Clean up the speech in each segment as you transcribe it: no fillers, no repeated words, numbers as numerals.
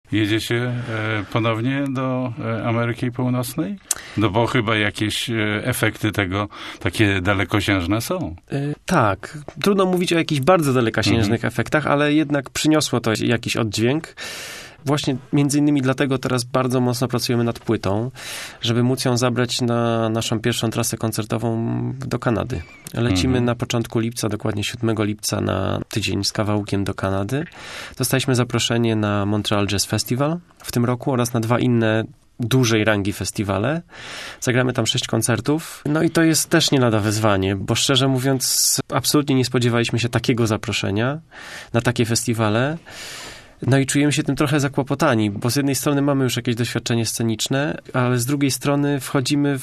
Jedziecie ponownie do Ameryki Północnej? No bo chyba jakieś efekty tego takie dalekosiężne są. Tak. Trudno mówić o jakichś bardzo dalekosiężnych efektach, ale jednak przyniosło to jakiś oddźwięk. Właśnie między innymi dlatego teraz bardzo mocno pracujemy nad płytą, żeby móc ją zabrać na naszą pierwszą trasę koncertową do Kanady. Lecimy na początku lipca, dokładnie 7 lipca na tydzień z kawałkiem do Kanady. Dostaliśmy zaproszenie na Montreal Jazz Festival w tym roku oraz na 2 inne dużej rangi festiwale. Zagramy tam 6 koncertów. No i to jest też nie lada wyzwanie, bo szczerze mówiąc absolutnie nie spodziewaliśmy się takiego zaproszenia na takie festiwale. No i czujemy się tym trochę zakłopotani, bo z jednej strony mamy już jakieś doświadczenie sceniczne, ale z drugiej strony wchodzimy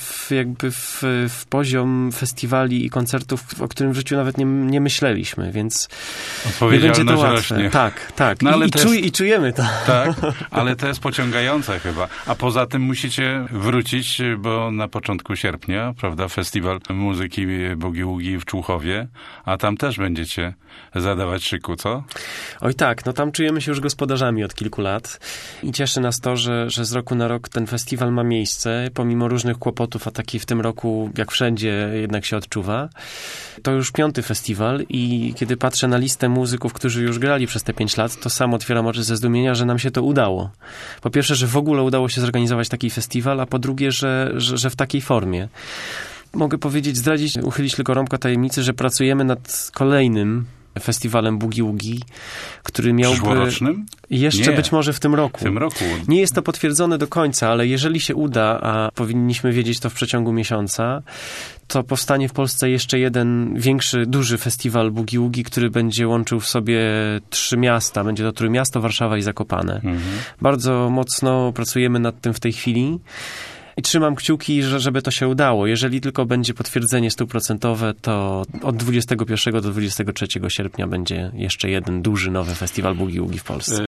w poziom festiwali i koncertów, o którym w życiu nawet nie myśleliśmy, więc nie będzie to łatwe. Rośnie. Tak. No, I czujemy to. Tak, ale to jest pociągające chyba. A poza tym musicie wrócić, bo na początku sierpnia, prawda, Festiwal Muzyki Boogie-Woogie w Człuchowie, a tam też będziecie zadawać szyku, co? Oj tak, no tam czujemy się już gospodarzami od kilku lat i cieszy nas to, że z roku na rok ten festiwal ma miejsce, pomimo różnych kłopotów, a taki w tym roku, jak wszędzie, jednak się odczuwa. To już 5. festiwal i kiedy patrzę na listę muzyków, którzy już grali przez te 5 lat, to sam otwieram oczy ze zdumienia, że nam się to udało. Po pierwsze, że w ogóle udało się zorganizować taki festiwal, a po drugie, że w takiej formie. Mogę powiedzieć, uchylić tylko rąbka tajemnicy, że pracujemy nad kolejnym festiwalem Boogie-Woogie, który miałby... Przyszłorocznym? Jeszcze Nie. Być może w tym roku. W tym roku. Nie jest to potwierdzone do końca, ale jeżeli się uda, a powinniśmy wiedzieć to w przeciągu miesiąca, to powstanie w Polsce jeszcze jeden większy, duży festiwal Boogie-Woogie, który będzie łączył w sobie 3 miasta. Będzie to Trójmiasto, Warszawa i Zakopane. Bardzo mocno pracujemy nad tym w tej chwili. I trzymam kciuki, żeby to się udało. Jeżeli tylko będzie potwierdzenie 100%, to od 21 do 23 sierpnia będzie jeszcze jeden duży, nowy festiwal Boogie-Woogie w Polsce.